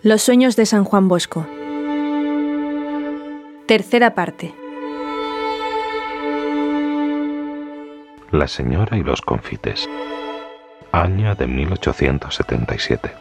Los sueños de San Juan Bosco. Tercera parte. La señora y los confites. Año de 1877.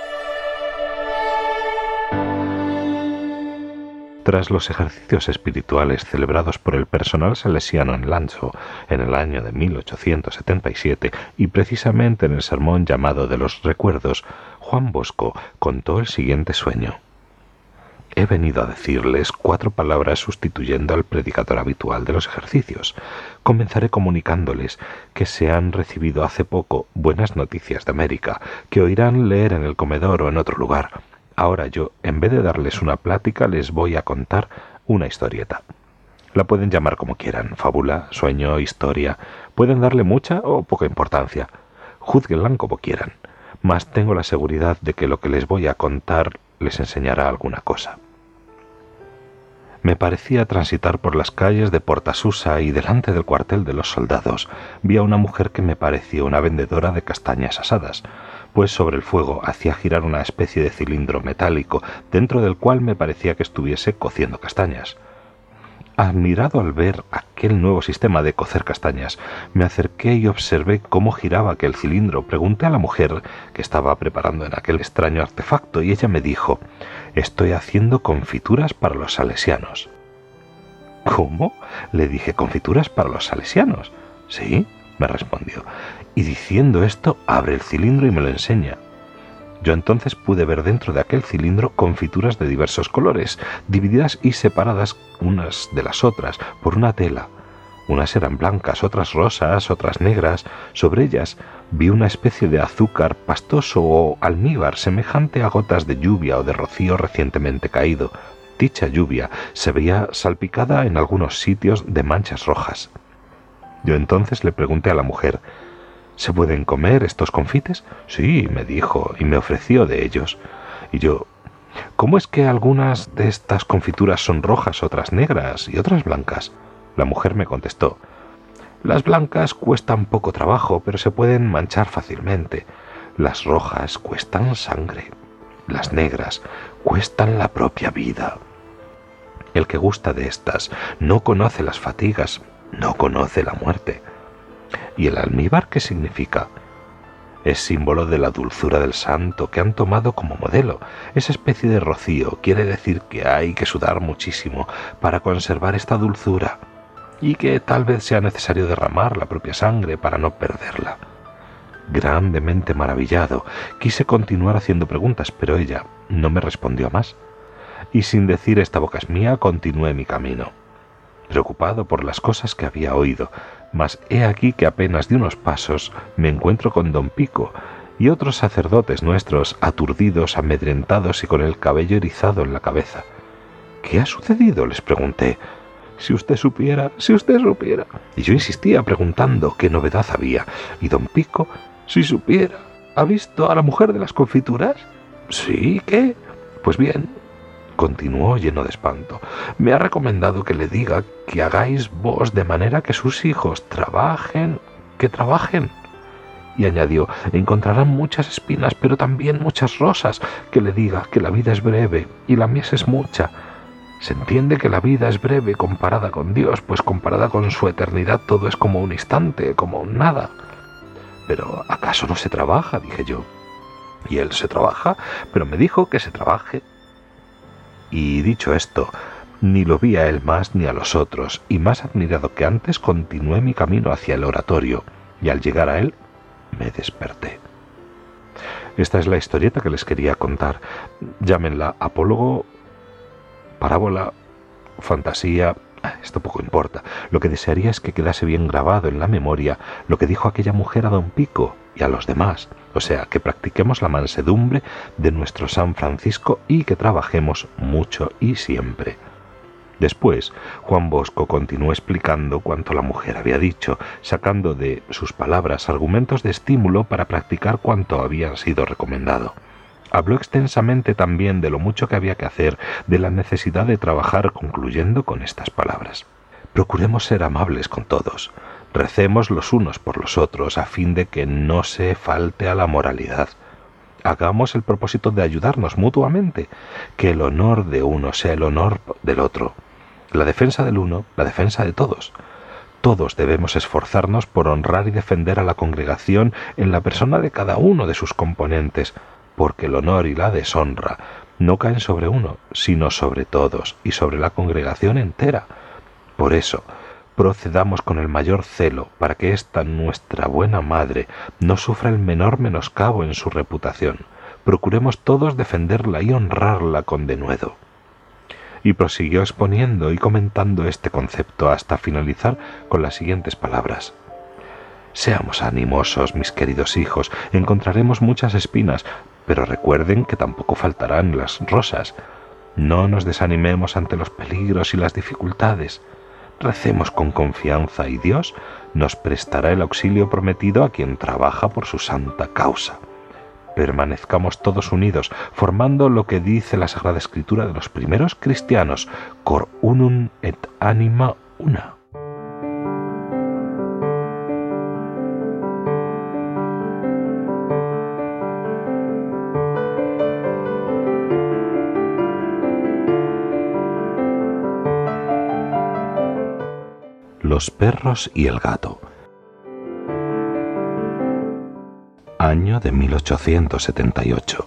Tras los ejercicios espirituales celebrados por el personal salesiano en Lanzo en el año de 1877 y precisamente en el sermón llamado de los recuerdos, Juan Bosco contó el siguiente sueño. He venido a decirles 4 palabras sustituyendo al predicador habitual de los ejercicios. Comenzaré comunicándoles que se han recibido hace poco buenas noticias de América, que oirán leer en el comedor o en otro lugar. Ahora yo, en vez de darles una plática, les voy a contar una historieta. La pueden llamar como quieran, fábula, sueño, historia. Pueden darle mucha o poca importancia. Júzguenla como quieran. Mas tengo la seguridad de que lo que les voy a contar les enseñará alguna cosa. Me parecía transitar por las calles de Portasusa y delante del cuartel de los soldados vi a una mujer que me pareció una vendedora de castañas asadas, pues sobre el fuego hacía girar una especie de cilindro metálico dentro del cual me parecía que estuviese cociendo castañas. Admirado al ver aquel nuevo sistema de cocer castañas, me acerqué y observé cómo giraba aquel cilindro. Pregunté a la mujer que estaba preparando en aquel extraño artefacto y ella me dijo: «Estoy haciendo confituras para los salesianos». «¿Cómo?», le dije. «¿Confituras para los salesianos?». «Sí», me respondió, y diciendo esto abre el cilindro y me lo enseña. Yo entonces pude ver dentro de aquel cilindro confituras de diversos colores, divididas y separadas unas de las otras por una tela. Unas eran blancas, otras rosas, otras negras. Sobre ellas vi una especie de azúcar pastoso o almíbar semejante a gotas de lluvia o de rocío recientemente caído. Dicha lluvia se veía salpicada en algunos sitios de manchas rojas. Yo entonces le pregunté a la mujer: «¿Se pueden comer estos confites?». «Sí», me dijo, y me ofreció de ellos. Y yo: «¿Cómo es que algunas de estas confituras son rojas, otras negras y otras blancas?». La mujer me contestó: «Las blancas cuestan poco trabajo, pero se pueden manchar fácilmente. Las rojas cuestan sangre. Las negras cuestan la propia vida. El que gusta de estas no conoce las fatigas, no conoce la muerte». ¿Y el almíbar qué significa? Es símbolo de la dulzura del santo que han tomado como modelo. Esa especie de rocío quiere decir que hay que sudar muchísimo para conservar esta dulzura y que tal vez sea necesario derramar la propia sangre para no perderla. Grandemente maravillado, quise continuar haciendo preguntas, pero ella no me respondió más. Y sin decir «esta boca es mía», continué mi camino, preocupado por las cosas que había oído. Mas he aquí que apenas de unos pasos me encuentro con don Pico y otros sacerdotes nuestros, aturdidos, amedrentados y con el cabello erizado en la cabeza. «¿Qué ha sucedido?», les pregunté. «Si usted supiera, si usted supiera». Y yo insistía preguntando qué novedad había. Y don Pico: «Si supiera, ¿ha visto a la mujer de las confituras?». «Sí, ¿qué?». «Pues bien», continuó lleno de espanto, «me ha recomendado que le diga que hagáis vos de manera que sus hijos trabajen, que trabajen». Y añadió: «Encontrarán muchas espinas, pero también muchas rosas. Que le diga que la vida es breve y la mies es mucha. Se entiende que la vida es breve comparada con Dios, pues comparada con su eternidad todo es como un instante, como un nada». «¿Pero acaso no se trabaja?», dije yo. «Y él se trabaja, pero me dijo que se trabaje». Y dicho esto, ni lo vi a él más ni a los otros, y más admirado que antes continué mi camino hacia el oratorio, y al llegar a él me desperté. Esta es la historieta que les quería contar. Llámenla apólogo, parábola, fantasía, esto poco importa. Lo que desearía es que quedase bien grabado en la memoria lo que dijo aquella mujer a don Pico y a los demás, o sea, que practiquemos la mansedumbre de nuestro San Francisco y que trabajemos mucho y siempre. Después, Juan Bosco continuó explicando cuanto la mujer había dicho, sacando de sus palabras argumentos de estímulo para practicar cuanto había sido recomendado. Habló extensamente también de lo mucho que había que hacer, de la necesidad de trabajar, concluyendo con estas palabras: «Procuremos ser amables con todos. Recemos los unos por los otros a fin de que no se falte a la moralidad. Hagamos el propósito de ayudarnos mutuamente, que el honor de uno sea el honor del otro, la defensa del uno, la defensa de todos. Todos debemos esforzarnos por honrar y defender a la congregación en la persona de cada uno de sus componentes, porque el honor y la deshonra no caen sobre uno, sino sobre todos y sobre la congregación entera. Por eso, procedamos con el mayor celo para que esta nuestra buena madre no sufra el menor menoscabo en su reputación. Procuremos todos defenderla y honrarla con denuedo. Y prosiguió exponiendo y comentando este concepto hasta finalizar con las siguientes palabras. Seamos animosos, mis queridos hijos, encontraremos muchas espinas, pero recuerden que tampoco faltarán las rosas. No nos desanimemos ante los peligros y las dificultades. Recemos con confianza y Dios nos prestará el auxilio prometido a quien trabaja por su santa causa. Permanezcamos todos unidos, formando lo que dice la Sagrada Escritura de los primeros cristianos, cor unum et anima una. Los perros y el gato. Año de 1878.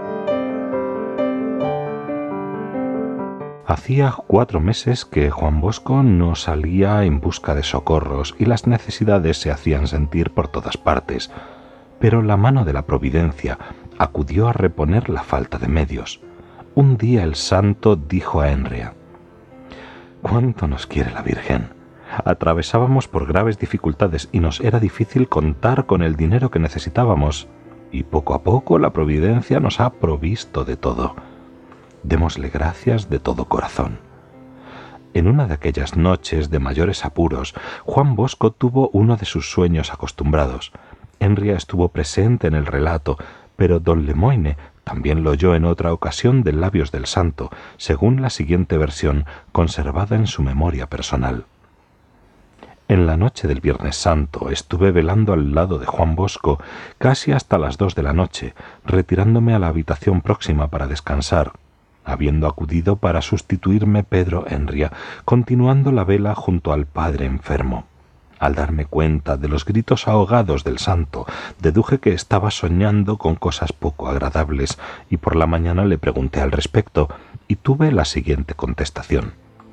Hacía 4 meses que Juan Bosco no salía en busca de socorros y las necesidades se hacían sentir por todas partes, pero la mano de la providencia acudió a reponer la falta de medios. Un día el santo dijo a Henria: «¿Cuánto nos quiere la Virgen? Atravesábamos por graves dificultades y nos era difícil contar con el dinero que necesitábamos, y poco a poco la providencia nos ha provisto de todo. Démosle gracias de todo corazón». En una de aquellas noches de mayores apuros, Juan Bosco tuvo uno de sus sueños acostumbrados. Henria estuvo presente en el relato, pero don Lemoine también lo oyó en otra ocasión de labios del santo, según la siguiente versión, conservada en su memoria personal. En la noche del Viernes Santo estuve velando al lado de Juan Bosco casi hasta las 2 de la noche, retirándome a la habitación próxima para descansar, habiendo acudido para sustituirme Pedro Henria, continuando la vela junto al padre enfermo. Al darme cuenta de los gritos ahogados del santo, deduje que estaba soñando con cosas poco agradables y por la mañana le pregunté al respecto y tuve la siguiente contestación.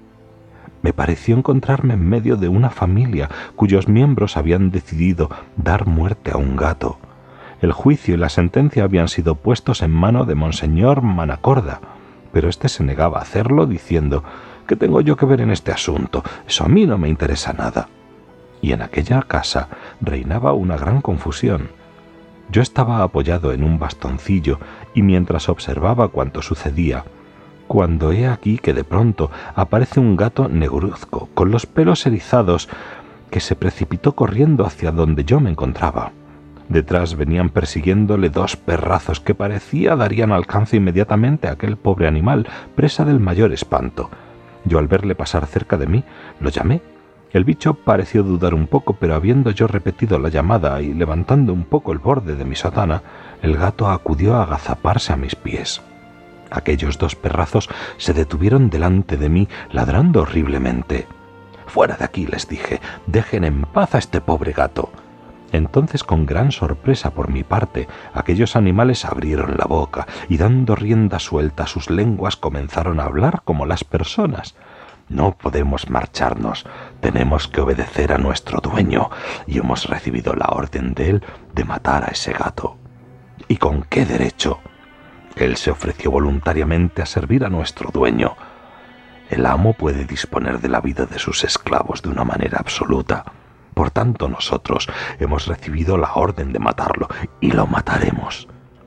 Me pareció encontrarme en medio de una familia cuyos miembros habían decidido dar muerte a un gato. El juicio y la sentencia habían sido puestos en mano de Monseñor Manacorda, pero éste se negaba a hacerlo diciendo: «¿Qué tengo yo que ver en este asunto? Eso a mí no me interesa nada». Y en aquella casa reinaba una gran confusión. Yo estaba apoyado en un bastoncillo y mientras observaba cuanto sucedía, cuando he aquí que de pronto aparece un gato negruzco, con los pelos erizados, que se precipitó corriendo hacia donde yo me encontraba. Detrás venían persiguiéndole 2 perrazos que parecía darían alcance inmediatamente a aquel pobre animal, presa del mayor espanto. Yo al verle pasar cerca de mí, lo llamé. El bicho pareció dudar un poco, pero habiendo yo repetido la llamada y levantando un poco el borde de mi sotana, el gato acudió a agazaparse a mis pies. Aquellos 2 perrazos se detuvieron delante de mí, ladrando horriblemente. «Fuera de aquí», les dije, «dejen en paz a este pobre gato». Entonces, con gran sorpresa por mi parte, aquellos animales abrieron la boca y, dando rienda suelta a sus lenguas, comenzaron a hablar como las personas. «No podemos marcharnos, tenemos que obedecer a nuestro dueño, y hemos recibido la orden de él de matar a ese gato». «¿Y con qué derecho?» «Él se ofreció voluntariamente a servir a nuestro dueño. El amo puede disponer de la vida de sus esclavos de una manera absoluta. Por tanto, nosotros hemos recibido la orden de matarlo y lo mataremos».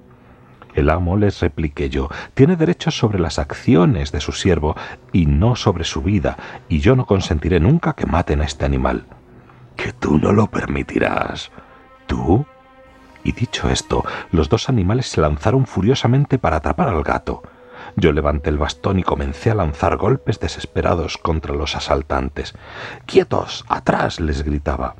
«El amo», les repliqué yo, «tiene derechos sobre las acciones de su siervo y no sobre su vida, y yo no consentiré nunca que maten a este animal». «Que tú no lo permitirás». «¿Tú?» Y dicho esto, los 2 animales se lanzaron furiosamente para atrapar al gato. Yo levanté el bastón y comencé a lanzar golpes desesperados contra los asaltantes. «¡Quietos! ¡Atrás!», les gritaba.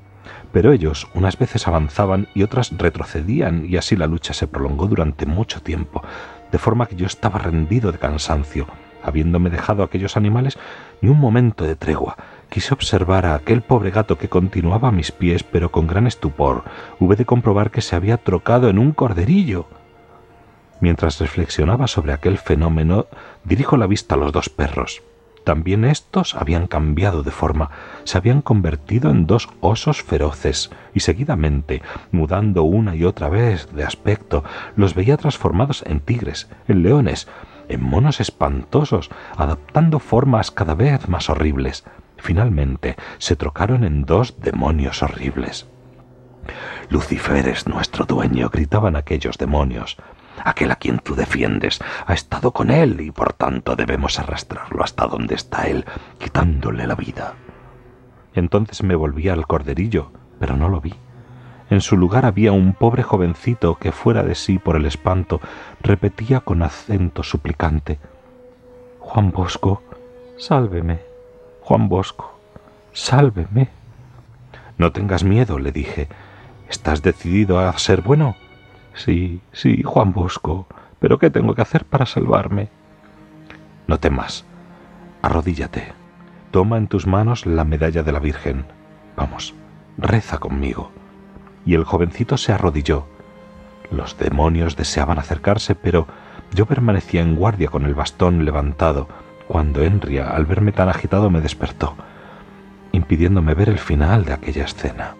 pero ellos unas veces avanzaban y otras retrocedían, y así la lucha se prolongó durante mucho tiempo, de forma que yo estaba rendido de cansancio. Habiéndome dejado aquellos animales, ni un momento de tregua. Quise observar a aquel pobre gato que continuaba a mis pies, pero con gran estupor hube de comprobar que se había trocado en un corderillo. Mientras reflexionaba sobre aquel fenómeno, dirijo la vista a los dos perros. También estos habían cambiado de forma, se habían convertido en dos osos feroces, y seguidamente, mudando una y otra vez de aspecto, los veía transformados en tigres, en leones, en monos espantosos, adoptando formas cada vez más horribles. Finalmente se trocaron en dos demonios horribles. «Lucifer es nuestro dueño», gritaban aquellos demonios. «Aquel a quien tú defiendes ha estado con él y por tanto debemos arrastrarlo hasta donde está él, quitándole la vida». Entonces me volví al corderillo, pero no lo vi. En su lugar había un pobre jovencito que, fuera de sí por el espanto, repetía con acento suplicante: «Juan Bosco, sálveme. Juan Bosco, sálveme». «No tengas miedo», le dije. «¿Estás decidido a ser bueno?» Sí, Juan Bosco. ¿Pero qué tengo que hacer para salvarme?» «No temas. Arrodíllate. Toma en tus manos la medalla de la Virgen. Vamos, reza conmigo». Y el jovencito se arrodilló. Los demonios deseaban acercarse, pero yo permanecía en guardia con el bastón levantado, cuando Enria, al verme tan agitado, me despertó, impidiéndome ver el final de aquella escena.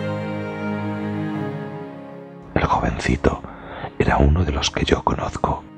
El jovencito era uno de los que yo conozco.